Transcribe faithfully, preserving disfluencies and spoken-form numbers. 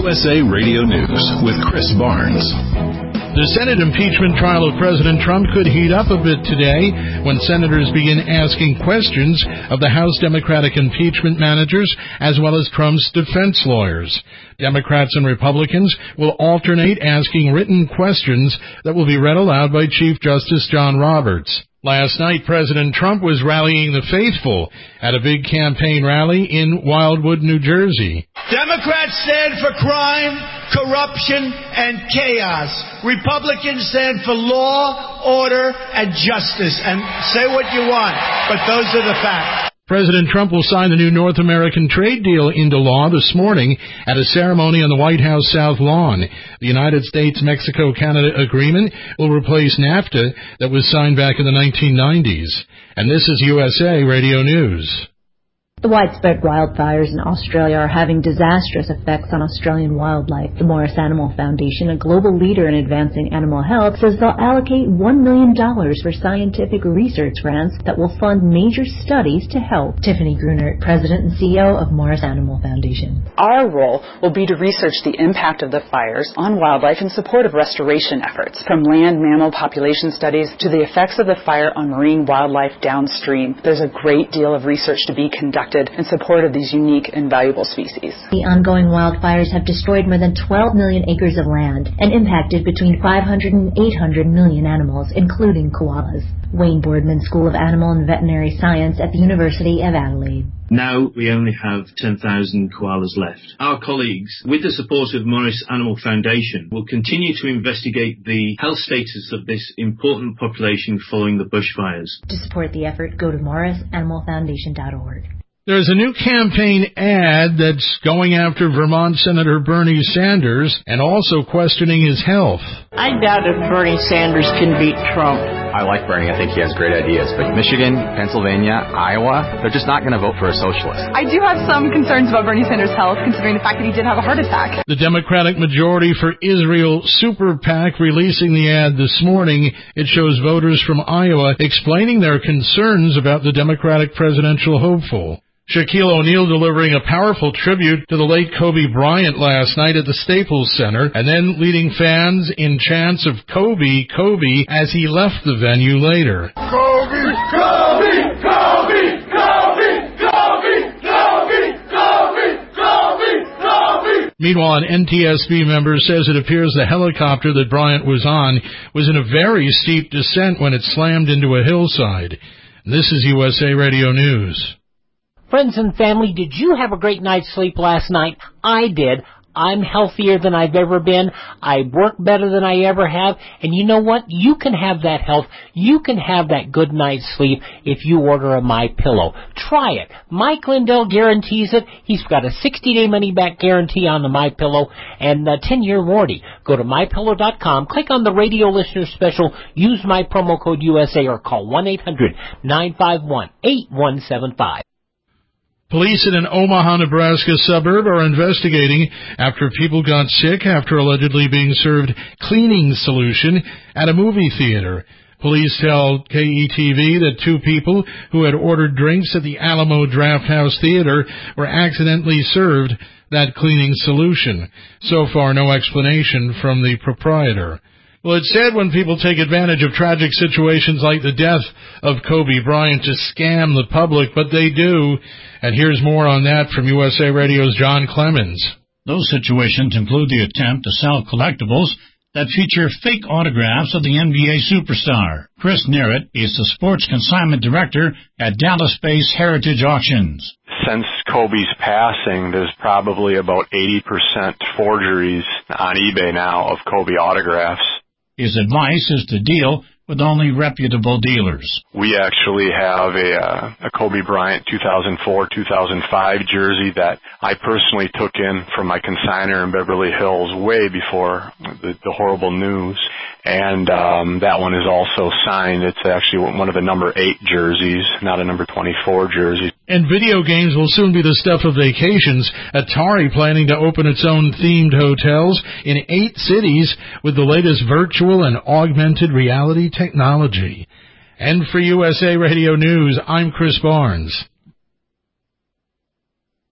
U S A Radio News with Chris Barnes. The Senate impeachment trial of President Trump could heat up a bit today when senators begin asking questions of the House Democratic impeachment managers as well as Trump's defense lawyers. Democrats and Republicans will alternate asking written questions that will be read aloud by Chief Justice John Roberts. Last night, President Trump was rallying the faithful at a big campaign rally in Wildwood, New Jersey. Democrats stand for crime, corruption, and chaos. Republicans stand for law, order, and justice. And say what you want, but those are the facts. President Trump will sign the new North American trade deal into law this morning at a ceremony on the White House South Lawn. The United States-Mexico-Canada agreement will replace NAFTA that was signed back in the nineteen nineties. And this is U S A Radio News. The widespread wildfires in Australia are having disastrous effects on Australian wildlife. The Morris Animal Foundation, a global leader in advancing animal health, says they'll allocate one million dollars for scientific research grants that will fund major studies to help. Tiffany Grunert, President and C E O of Morris Animal Foundation. Our role will be to research the impact of the fires on wildlife in support of restoration efforts, from land mammal population studies to the effects of the fire on marine wildlife downstream. There's a great deal of research to be conducted in support of these unique and valuable species. The ongoing wildfires have destroyed more than twelve million acres of land and impacted between five hundred and eight hundred million animals, including koalas. Wayne Boardman, School of Animal and Veterinary Science at the University of Adelaide. Now we only have ten thousand koalas left. Our colleagues, with the support of Morris Animal Foundation, will continue to investigate the health status of this important population following the bushfires. To support the effort, go to morris animal foundation dot org. There's a new campaign ad that's going after Vermont Senator Bernie Sanders and also questioning his health. I doubt if Bernie Sanders can beat Trump. I like Bernie. I think he has great ideas. But Michigan, Pennsylvania, Iowa, they're just not going to vote for a socialist. I do have some concerns about Bernie Sanders' health, considering the fact that he did have a heart attack. The Democratic Majority for Israel Super PAC releasing the ad this morning. It shows voters from Iowa explaining their concerns about the Democratic presidential hopeful. Shaquille O'Neal delivering a powerful tribute to the late Kobe Bryant last night at the Staples Center, and then leading fans in chants of Kobe, Kobe, as he left the venue later. Kobe, Kobe, Kobe, Kobe, Kobe, Kobe, Kobe, Kobe, Kobe. Meanwhile, an N T S B member says it appears the helicopter that Bryant was on was in a very steep descent when it slammed into a hillside. This is U S A Radio News. Friends and family, did you have a great night's sleep last night? I did. I'm healthier than I've ever been. I work better than I ever have. And you know what? You can have that health. You can have that good night's sleep if you order a MyPillow. Try it. Mike Lindell guarantees it. He's got a sixty-day money-back guarantee on the MyPillow and a ten-year warranty. Go to my pillow dot com, click on the radio listener special, use my promo code U S A or call one eight hundred nine five one eight one seven five. Police in an Omaha, Nebraska suburb are investigating after people got sick after allegedly being served cleaning solution at a movie theater. Police tell K E T V that two people who had ordered drinks at the Alamo Drafthouse Theater were accidentally served that cleaning solution. So far, no explanation from the proprietor. Well, it's sad when people take advantage of tragic situations like the death of Kobe Bryant to scam the public, but they do. And here's more on that from U S A Radio's John Clemens. Those situations include the attempt to sell collectibles that feature fake autographs of the N B A superstar. Chris Nerritt is the sports consignment director at Dallas-based Heritage Auctions. Since Kobe's passing, there's probably about eighty percent forgeries on eBay now of Kobe autographs. His advice is to deal with only reputable dealers. We actually have a, uh, a Kobe Bryant two thousand four two thousand five jersey that I personally took in from my consignor in Beverly Hills way before the, the horrible news. And um, that one is also signed. It's actually one of the number eight jerseys, not a number twenty-four jersey. And video games will soon be the stuff of vacations. Atari planning to open its own themed hotels in eight cities with the latest virtual and augmented reality technology. And for U S A Radio News, I'm Chris Barnes.